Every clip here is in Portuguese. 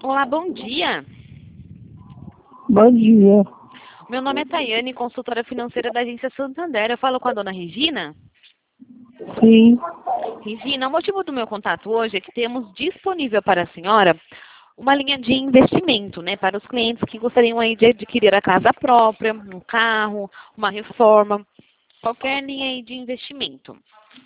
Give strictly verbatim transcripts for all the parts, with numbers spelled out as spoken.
Olá, bom dia. Bom dia. Meu nome é Tayane, consultora financeira da Agência Santander. Eu falo com a dona Regina. Sim. Regina, o motivo do meu contato hoje é que temos disponível para a senhora uma linha de investimento, né, para os clientes que gostariam aí de adquirir a casa própria, um carro, uma reforma, qualquer linha aí de investimento.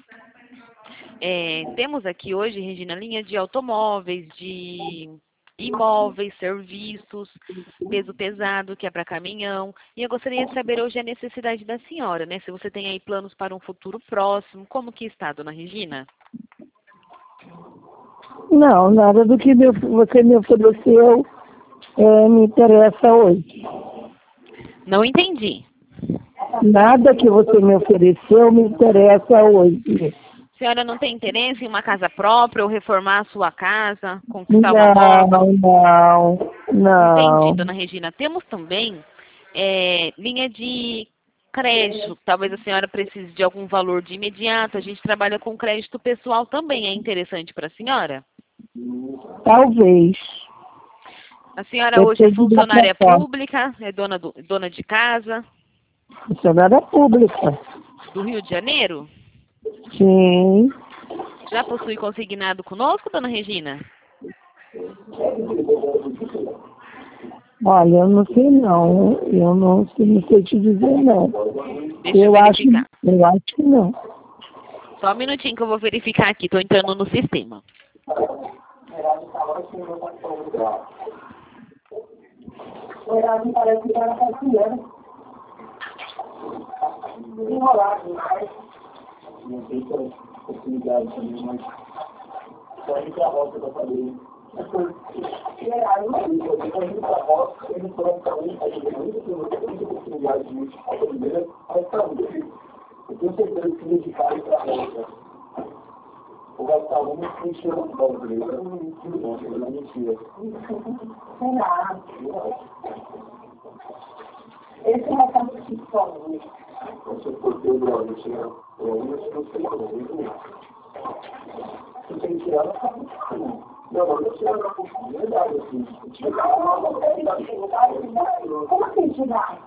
É, temos aqui hoje, Regina, linha de automóveis, de imóveis, serviços, peso pesado, que é para caminhão. E eu gostaria de saber hoje a necessidade da senhora, né? Se você tem aí planos para um futuro próximo, como que está, dona Regina? Não, nada do que me- você me ofereceu é, me interessa hoje. Não entendi. Nada que você me ofereceu me interessa hoje. A senhora não tem interesse em uma casa própria ou reformar a sua casa, conquistar uma nova? Não, não, Entendi, não. dona Regina. Temos também é, linha de crédito. Talvez a senhora precise de algum valor de imediato. A gente trabalha com crédito pessoal também. É interessante para a senhora? Talvez. A senhora hoje é Depende da funcionária proposta. pública, é dona, do, dona de casa, Funcionária pública. do Rio de Janeiro? Sim. Já possui consignado conosco, dona Regina? Olha, eu não sei não. Eu não sei, não sei te dizer não. Deixa eu Eu acho, verificar. eu acho que não. Só um minutinho que eu vou verificar aqui. Estou entrando no sistema. Esse é uma casa de escola. Como assim tirar?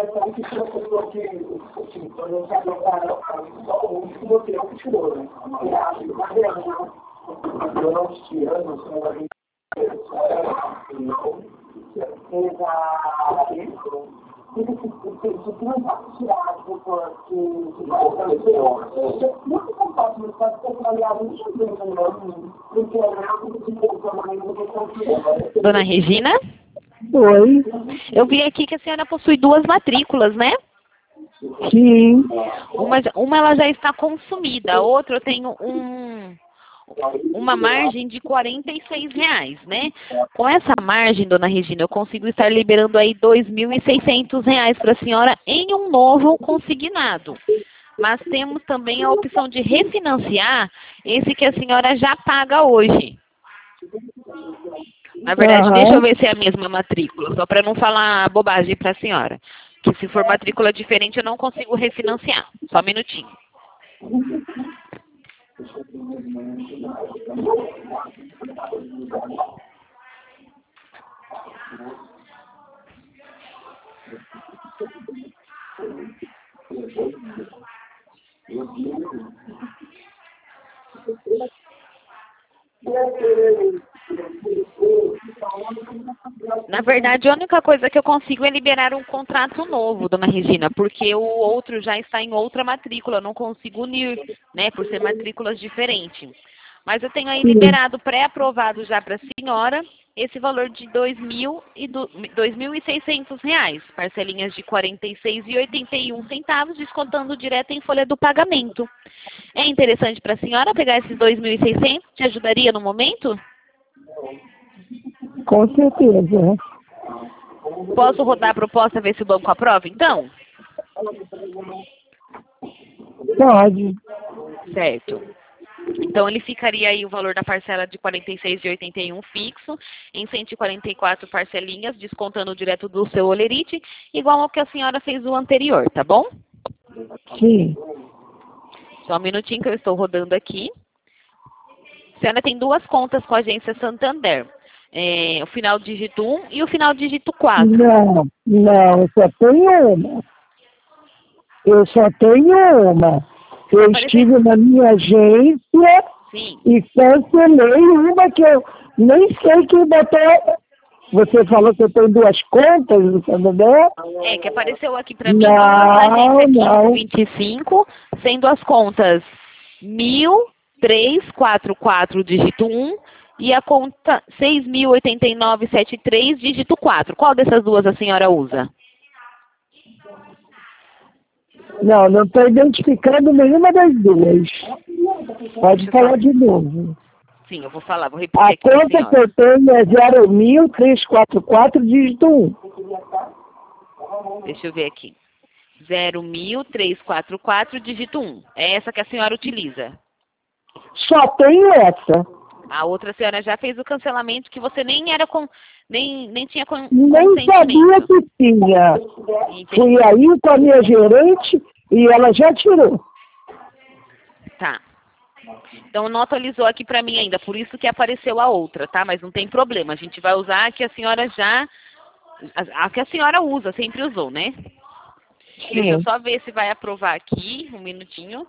Dona Regina? Oi. Eu vi aqui que a senhora possui duas matrículas, né? Sim. Uma, já- uma ela já está consumida, a outra eu tenho um, uma margem de quarenta e seis reais, né? Com essa margem, dona Regina, eu consigo estar liberando aí dois mil e seiscentos reais para a senhora em um novo consignado. Mas temos também a opção de refinanciar esse que a senhora já paga hoje. Na verdade, deixa eu Aham. ver se é a mesma matrícula, só para não falar bobagem para a senhora. Que se for matrícula diferente, eu não consigo refinanciar. Só um minutinho. Na verdade, a única coisa que eu consigo é liberar um contrato novo, dona Regina, porque o outro já está em outra matrícula, eu não consigo unir, né, por ser matrículas diferentes. Mas eu tenho aí Sim. liberado, pré-aprovado já para a senhora, esse valor de dois mil e do- dois mil e seiscentos reais, parcelinhas de quarenta e seis reais e oitenta e um centavos, descontando direto em folha do pagamento. É interessante para a senhora pegar esses dois mil e seiscentos? Te ajudaria no momento? Com certeza. Posso rodar a proposta, ver se o banco aprova, então? Pode. Certo. Então, ele ficaria aí o valor da parcela de quarenta e seis reais e oitenta e um fixo, em cento e quarenta e quatro parcelinhas, descontando direto do seu olerite, igual ao que a senhora fez o anterior, tá bom? Sim. Só um minutinho que eu estou rodando aqui. A senhora tem duas contas com a agência Santander. é, o final do dígito um e o final do dígito quatro. Não, não, eu só tenho uma. Eu só tenho uma. Eu Apareceu- estive na minha agência Sim. e cancelei uma que eu nem sei quem botou. Você falou que eu tenho duas contas no Santander? É, que apareceu aqui pra mim Não, duas agências não. vinte e cinco, sendo as contas mil trezentos e quarenta e quatro, dígito um, e a conta seis mil oitenta e nove setenta e três, dígito quatro. Qual dessas duas a senhora usa? Não, não estou identificando nenhuma das duas. Pode falar de novo. Sim, eu vou falar, vou repetir A aqui pra conta que senhora. eu tenho é zero mil trezentos e quarenta e quatro, dígito um. Deixa eu ver aqui. zero mil trezentos e quarenta e quatro, dígito um. É essa que a senhora utiliza. Só tenho essa. A outra senhora já fez o cancelamento que você nem era com, nem, nem tinha con, Nem sabia consentimento. que tinha. Entendi. Fui aí com a minha gerente e ela já tirou. Tá. Então não atualizou aqui pra mim ainda, por isso que apareceu a outra, tá? Mas não tem problema, a gente vai usar a que a senhora já, a, a que a senhora usa, sempre usou, né? Deixa eu Sim. só ver se vai aprovar aqui, um minutinho.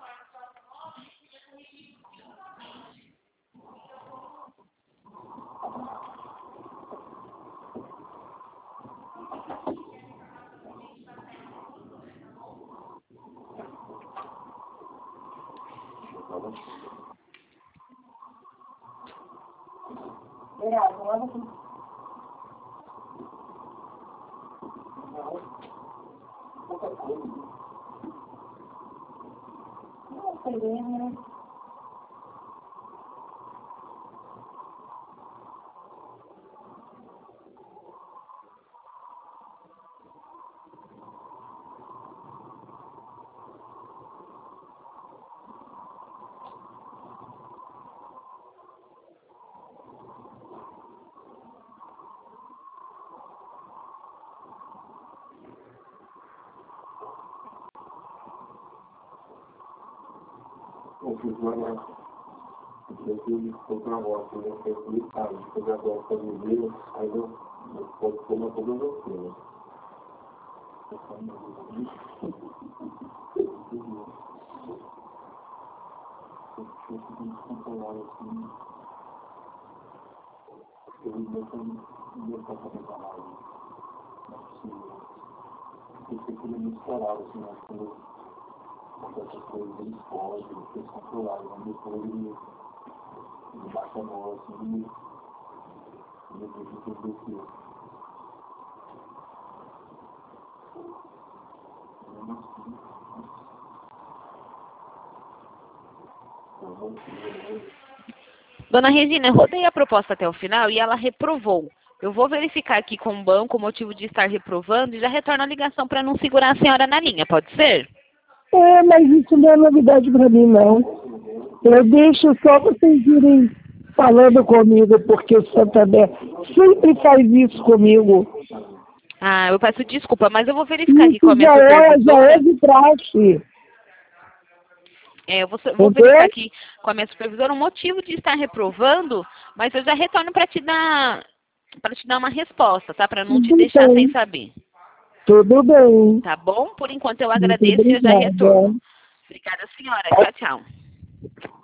Eu fiz uma. Eu fiz comprar uma moto, né? Foi complicado. Depois agora para viver, aí eu posso tomar todas as coisas. Eu fico descontrolado assim. Eu não tenho para fazer trabalho. Não é possível. Eu sei que ele é muito estourado, assim, mas quando acontece as coisas, ele foge, ele fica descontrolado. Mas depois ele. Ele baixa a bola assim e depois de tudo desceu. Mesmo assim, eu vou Dona Regina, eu rodei a proposta até o final e ela reprovou. Eu vou verificar aqui com o banco o motivo de estar reprovando e já retorno a ligação para não segurar a senhora na linha, pode ser? É, mas isso não é novidade para mim, não. Eu deixo só vocês irem falando comigo, porque o Santander sempre faz isso comigo. Ah, eu peço desculpa, mas eu vou verificar aqui com a Isso minha já é, já é supervisora. de praxe. É, eu vou, vou Entendeu? verificar aqui com a minha supervisora o motivo de estar reprovando, mas eu já retorno para te dar para te dar uma resposta, tá? Para não te Tudo deixar bem. sem saber. Tudo bem. Tá bom? Por enquanto eu Muito agradeço e eu já obrigada. retorno. Obrigada, senhora. Tchau, tchau.